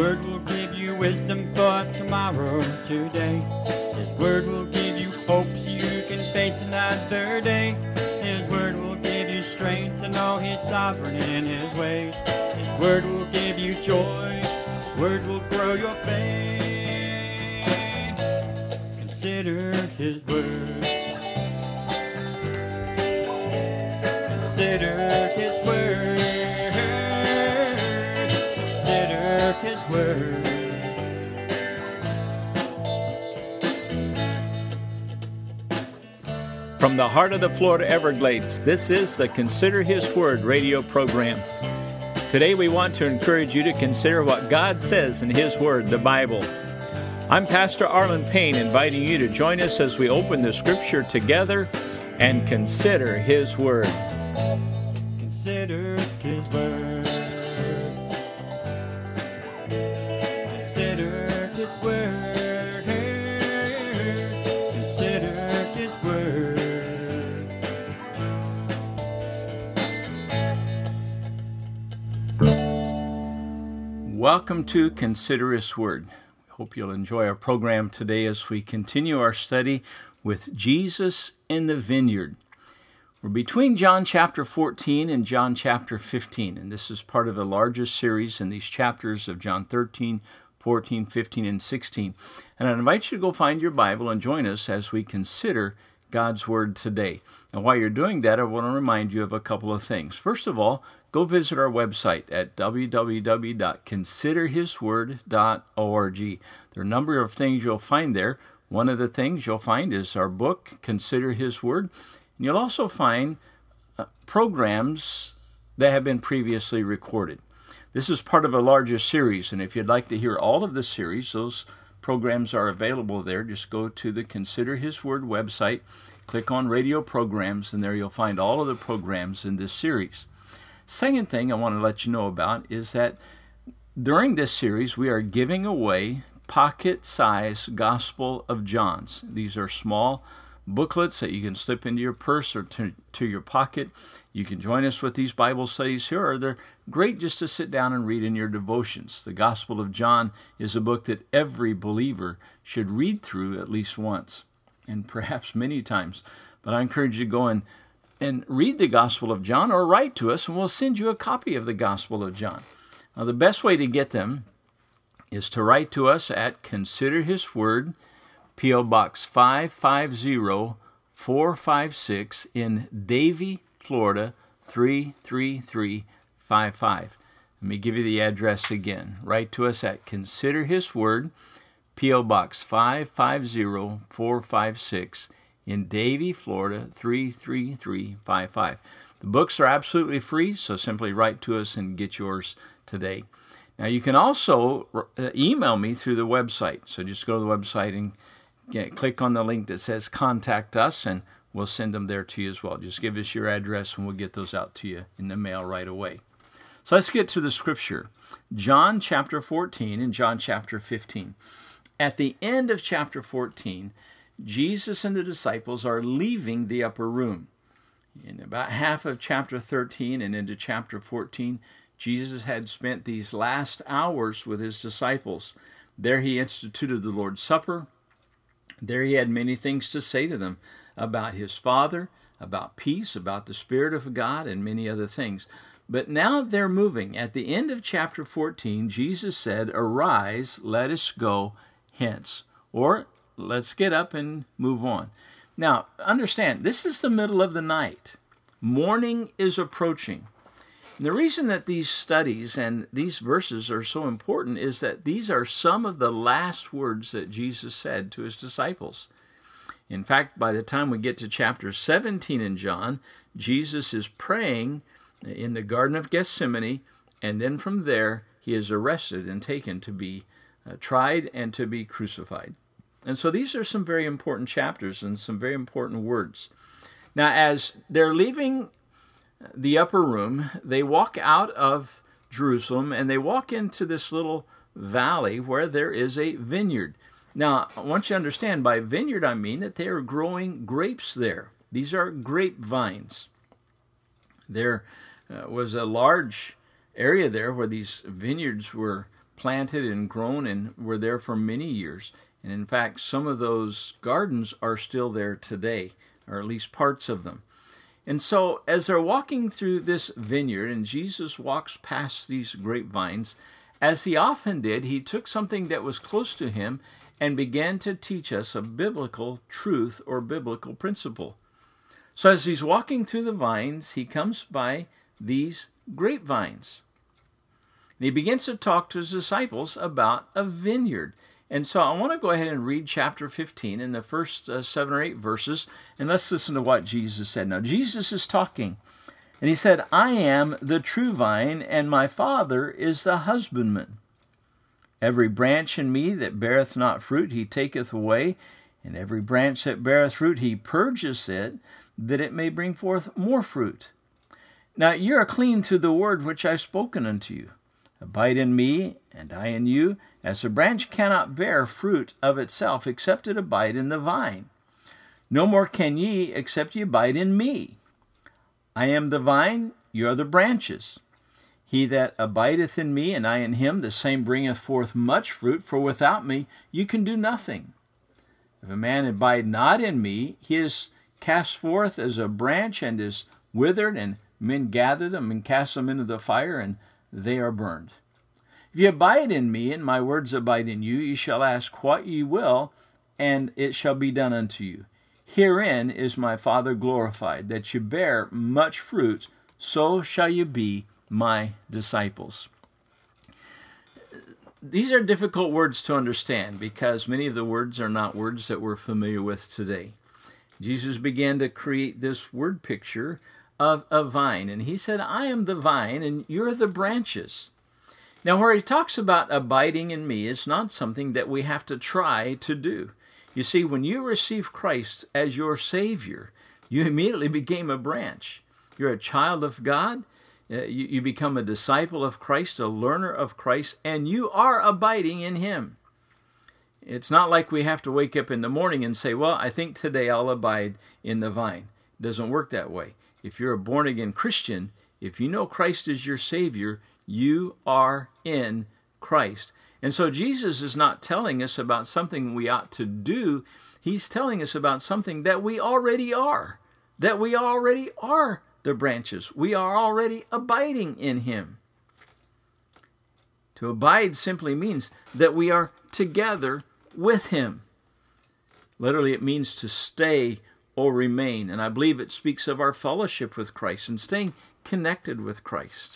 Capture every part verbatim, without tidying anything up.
Word will give you wisdom for tomorrow, today. His Word will give you hope so you can face another day. His Word will give you strength to know He's sovereign in His ways. His Word will give you joy. His Word will grow your faith. Consider His Word. Consider His Word. Consider His Word. From the heart of the Florida Everglades, this is the Consider His Word radio program. Today we want to encourage you to consider what God says in His Word, the Bible. I'm Pastor Arlen Payne, inviting you to join us as we open the Scripture together and consider His Word. Consider His Word. Consider His Word. Consider His Word. Welcome to Consider His Word. Hope you'll enjoy our program today as we continue our study with Jesus in the Vineyard. We're between John chapter fourteen and John chapter fifteen, and this is part of the largest series in these chapters of John thirteen, fourteen, fifteen, and sixteen. And I invite you to go find your Bible and join us as we consider God's Word today. And while you're doing that, I want to remind you of a couple of things. First of all, go visit our website at w w w dot consider his word dot org. There are a number of things you'll find there. One of the things you'll find is our book, Consider His Word. And you'll also find uh, programs that have been previously recorded. This is part of a larger series, and if you'd like to hear all of the series, those programs are available there. Just go to the Consider His Word website, click on Radio Programs, and there you'll find all of the programs in this series. Second thing I want to let you know about is that during this series, we are giving away pocket-sized Gospel of Johns. These are small booklets that you can slip into your purse or to, to your pocket. You can join us with these Bible studies here, or they're great just to sit down and read in your devotions. The Gospel of John is a book that every believer should read through at least once, and perhaps many times. But I encourage you to go and, and read the Gospel of John, or write to us, and we'll send you a copy of the Gospel of John. Now, the best way to get them is to write to us at Consider His Word, P O. Box five five zero four five six in Davie, Florida, three three three five five. Let me give you the address again. Write to us at Consider His Word, P O. Box five five zero four five six in Davie, Florida, three three three five five. The books are absolutely free, so simply write to us and get yours today. Now, you can also email me through the website. So just go to the website and get, click on the link that says Contact Us, and we'll send them there to you as well. Just give us your address, and we'll get those out to you in the mail right away. So let's get to the Scripture. John chapter fourteen and John chapter fifteen. At the end of chapter fourteen, Jesus and the disciples are leaving the upper room. In about half of chapter thirteen and into chapter fourteen, Jesus had spent these last hours with his disciples. There he instituted the Lord's Supper. There he had many things to say to them about his Father, about peace, about the Spirit of God, and many other things. But now they're moving. At the end of chapter fourteen, Jesus said, "Arise, let us go hence." Or, let's get up and move on. Now, understand, this is the middle of the night. Morning is approaching. And the reason that these studies and these verses are so important is that these are some of the last words that Jesus said to his disciples. In fact, by the time we get to chapter seventeen in John, Jesus is praying in the Garden of Gethsemane, and then from there he is arrested and taken to be uh, tried and to be crucified. And so these are some very important chapters and some very important words. Now, as they're leaving the upper room, they walk out of Jerusalem and they walk into this little valley where there is a vineyard. Now, I want you to understand, by vineyard I mean that they are growing grapes there. These are grapevines. There uh, was a large area there where these vineyards were planted and grown and were there for many years. And in fact, some of those gardens are still there today, or at least parts of them. And so as they're walking through this vineyard, and Jesus walks past these grapevines, as he often did, he took something that was close to him and began to teach us a biblical truth or biblical principle. So as he's walking through the vines, he comes by these grapevines. And he begins to talk to his disciples about a vineyard. And so I want to go ahead and read chapter fifteen in the first uh, seven or eight verses, and let's listen to what Jesus said. Now, Jesus is talking, and he said, I am the true vine, and my Father is the husbandman. Every branch in me that beareth not fruit, he taketh away, and every branch that beareth fruit, he purgeth it, that it may bring forth more fruit. Now ye are clean through the word which I have spoken unto you. Abide in me, and I in you, as a branch cannot bear fruit of itself, except it abide in the vine. No more can ye, except ye abide in me. I am the vine, ye are the branches. He that abideth in me, and I in him, the same bringeth forth much fruit, for without me you can do nothing. If a man abide not in me, he is cast forth as a branch, and is withered, and men gather them, and cast them into the fire, and they are burned. If ye abide in me, and my words abide in you, ye shall ask what ye will, and it shall be done unto you. Herein is my Father glorified, that ye bear much fruit, so shall ye be my disciples. These are difficult words to understand because many of the words are not words that we're familiar with today. Jesus began to create this word picture of a vine, and he said, I am the vine, and you're the branches. Now, where he talks about abiding in me, it's not something that we have to try to do. You see, when you receive Christ as your Savior, you immediately became a branch. You're a child of God. Uh, you, you become a disciple of Christ, a learner of Christ, and you are abiding in him. It's not like we have to wake up in the morning and say, well, I think today I'll abide in the vine. It doesn't work that way. If you're a born-again Christian, if you know Christ is your Savior, you are in Christ. And so Jesus is not telling us about something we ought to do. He's telling us about something that we already are, that we already are the branches. We are already abiding in him. To abide simply means that we are together with him. Literally, it means to stay or remain. And I believe it speaks of our fellowship with Christ and staying connected with Christ.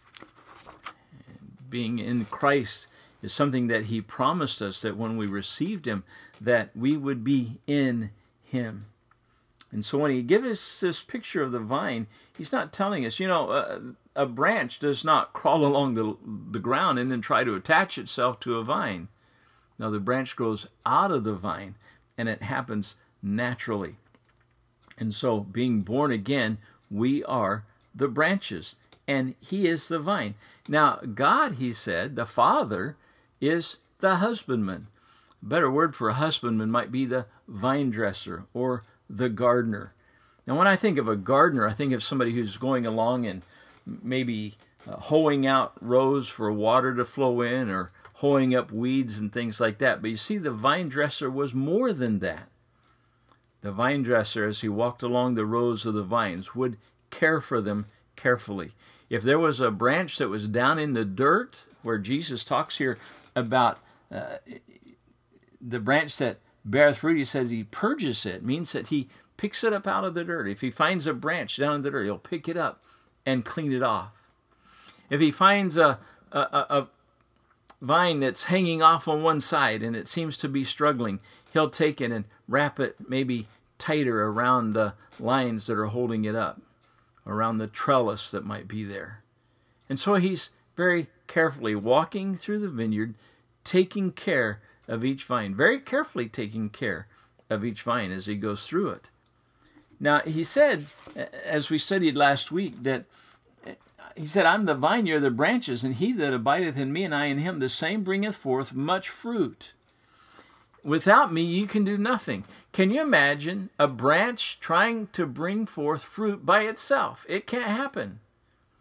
Being in Christ is something that he promised us that when we received him, that we would be in him. And so when he gives us this picture of the vine, he's not telling us, you know, a, a branch does not crawl along the, the ground and then try to attach itself to a vine. No, the branch grows out of the vine, and it happens naturally. And so, being born again, we are the branches, and he is the vine. Now, God, he said, the Father, is the husbandman. A better word for a husbandman might be the vine dresser or the gardener. Now, when I think of a gardener, I think of somebody who's going along and maybe uh, hoeing out rows for water to flow in, or hoeing up weeds and things like that. But you see, the vine dresser was more than that. The vine dresser, as he walked along the rows of the vines, would care for them carefully. If there was a branch that was down in the dirt, where Jesus talks here about uh, the branch that beareth fruit, he says he purges it. It means that he picks it up out of the dirt. If he finds a branch down in the dirt, he'll pick it up and clean it off. If he finds a, a, a vine that's hanging off on one side and it seems to be struggling, he'll take it and wrap it maybe tighter around the lines that are holding it up, around the trellis that might be there. And so he's very carefully walking through the vineyard, taking care of each vine, very carefully taking care of each vine as he goes through it. Now, he said, as we studied last week, that he said, I'm the vine, you're the branches, and he that abideth in me and I in him, the same bringeth forth much fruit. Without me, you can do nothing. Can you imagine a branch trying to bring forth fruit by itself? It can't happen.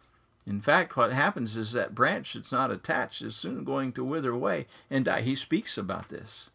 In fact, what happens is that branch that's not attached is soon going to wither away and die. He speaks about this.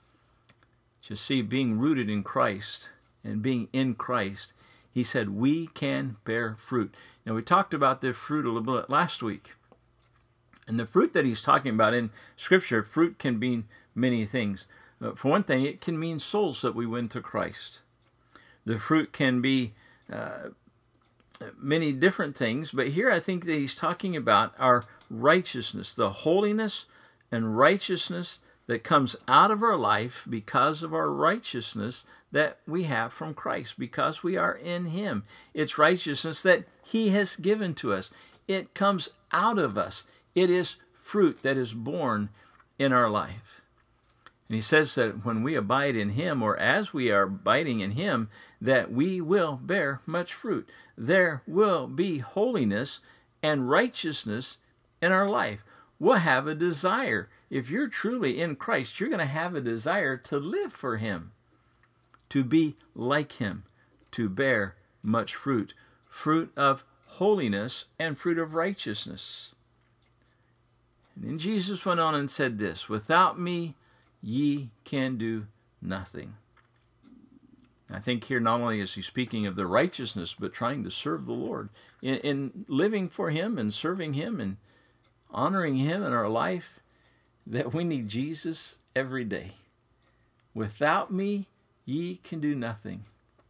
You see, being rooted in Christ and being in Christ, he said we can bear fruit. Now, we talked about the fruit a little bit last week. And the fruit that he's talking about in Scripture, fruit can mean many things. Uh, for one thing, it can mean souls that we win to Christ. The fruit can be uh, many different things, but here I think that he's talking about our righteousness, the holiness and righteousness that comes out of our life because of our righteousness that we have from Christ, because we are in him. It's righteousness that he has given to us. It comes out of us. It is fruit that is born in our life. And he says that when we abide in him, or as we are abiding in him, that we will bear much fruit. There will be holiness and righteousness in our life. We'll have a desire. If you're truly in Christ, you're going to have a desire to live for him, to be like him, to bear much fruit, fruit of holiness and fruit of righteousness. And then Jesus went on and said this, without me, ye can do nothing. I think here not only is he speaking of the righteousness, but trying to serve the Lord. In, in living for him and serving him and honoring him in our life, that we need Jesus every day. Without me, ye can do nothing.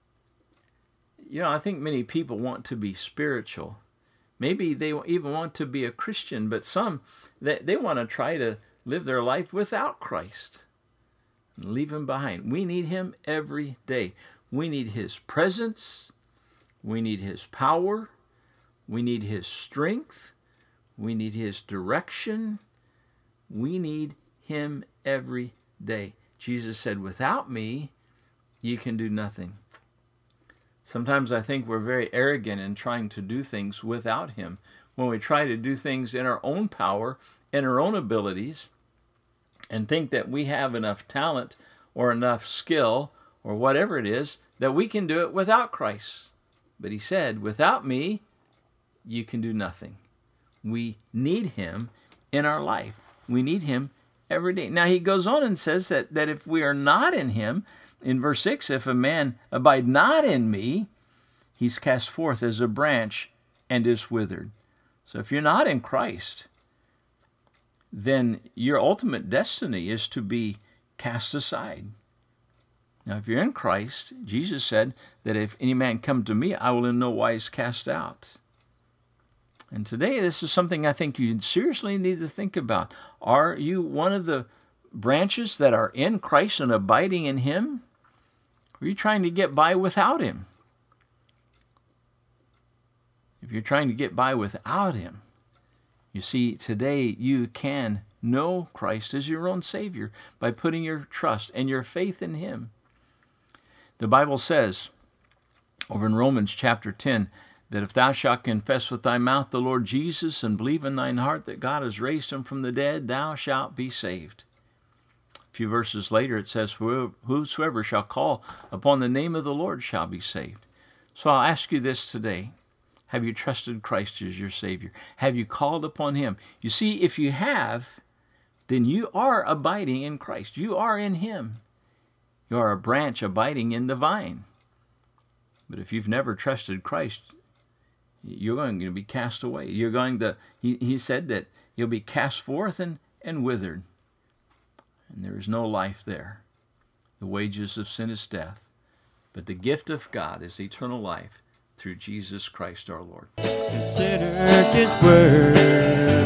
You know, I think many people want to be spiritual. Maybe they even want to be a Christian, but some, they, they want to try to live their life without Christ and leave him behind. We need him every day. We need his presence. We need his power. We need his strength. We need his direction. We need him every day. Jesus said, without me, you can do nothing. Sometimes I think we're very arrogant in trying to do things without him. When we try to do things in our own power and our own abilities and think that we have enough talent or enough skill or whatever it is that we can do it without Christ. But he said, without me, you can do nothing. We need him in our life. We need him every day. Now he goes on and says that, that if we are not in him, in verse six, if a man abide not in me, he's cast forth as a branch and is withered. So if you're not in Christ, then your ultimate destiny is to be cast aside. Now if you're in Christ, Jesus said that if any man come to me, I will in no wise cast out. And today, this is something I think you seriously need to think about. Are you one of the branches that are in Christ and abiding in him? Or are you trying to get by without him? If you're trying to get by without him, you see, today you can know Christ as your own Savior by putting your trust and your faith in him. The Bible says over in Romans chapter ten, that if thou shalt confess with thy mouth the Lord Jesus and believe in thine heart that God has raised him from the dead, thou shalt be saved. A few verses later it says, whosoever shall call upon the name of the Lord shall be saved. So I'll ask you this today. Have you trusted Christ as your Savior? Have you called upon him? You see, if you have, then you are abiding in Christ. You are in him. You are a branch abiding in the vine. But if you've never trusted Christ, you're going to be cast away. You're going to, he, he said that you'll be cast forth and, and withered. And there is no life there. The wages of sin is death. But the gift of God is eternal life through Jesus Christ our Lord. Consider his word.